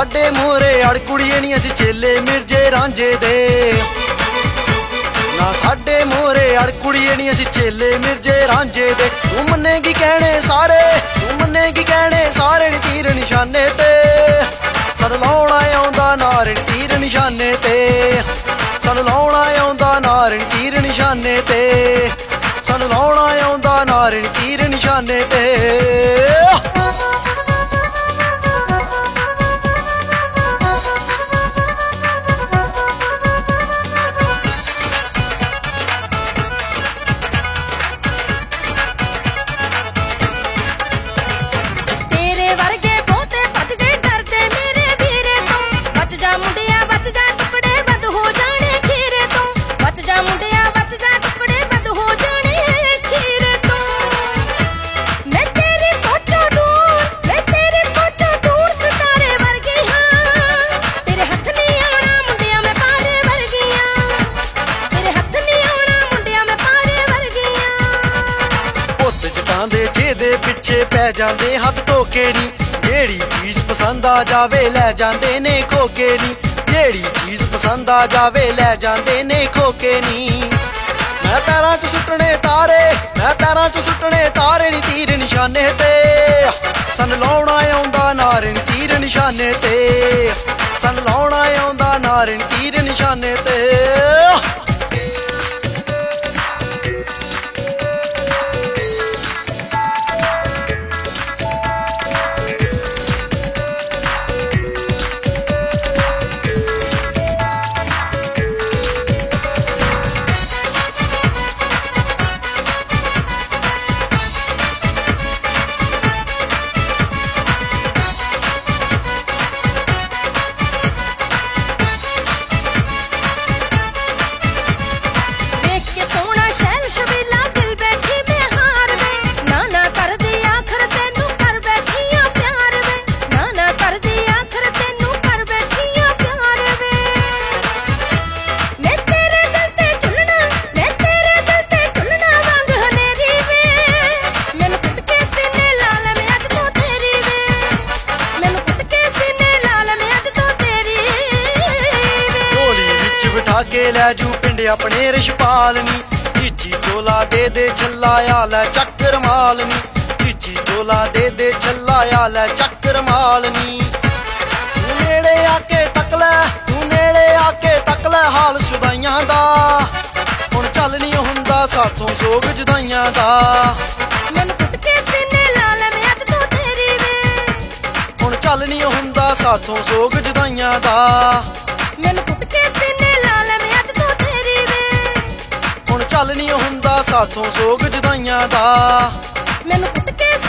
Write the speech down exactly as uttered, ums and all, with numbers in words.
साडे मोहरे अड़ कुड़िए नी असीं चेले मिर्जे रांझे दे। ना साडे मोहरे अड़ कुड़िए नी असीं चेले मिर्जे रांझे दे। तू मन्नेगी कहने सारे, तू मन्नेगी कहने सारे नी तीर निशाने ते। सन लाउणा आउंदा नार नी तीर निशाने ते। सन लाउणा आउंदा नार नी तीर निशाने ते। सन लाउणा आउंदा नार नी तीर निशाने ते। पिछे पै जांदे हथ धोके नी। जेड़ी चीज पसंद आ जावे लै जांदे ने खोके नी। जेड़ी चीज पसंद आ जावे लै जांदे ने खोके नी। मैं पैरां च सुट्टने तारे, मैं पैरां च सुट्टने तारे नी तीर निशाने ते। सन लाउणा आउंदा नार नी तीर निशाने ते। सन लाउणा आउंदा नार नी तीर निशाने ते। के लैजू पिंड अपने रिशपाल नी। चीची चोला दे दे छल्ला लै चक्कर माल नी। चीची चोला दे दे छल्ला लै चक्कर माल नी। तू नेड़े आके तक लै, तू नेड़े आके तक लै हाल शुदाइयां दा। हुण चल नी हुंदा साथों सोग जुदाइयां दा। मैनू कुट के सीने ला लै मैं अज तो तेरी वे। हुण चल नी हुंदा साथों सोग जुदाइयां दा। मैनू कुट के सीने ला लै मैं अज तो तेरी वे। हुण चल नी हुंदा साथों सोग जुदाइयां दा। मैनू कुट के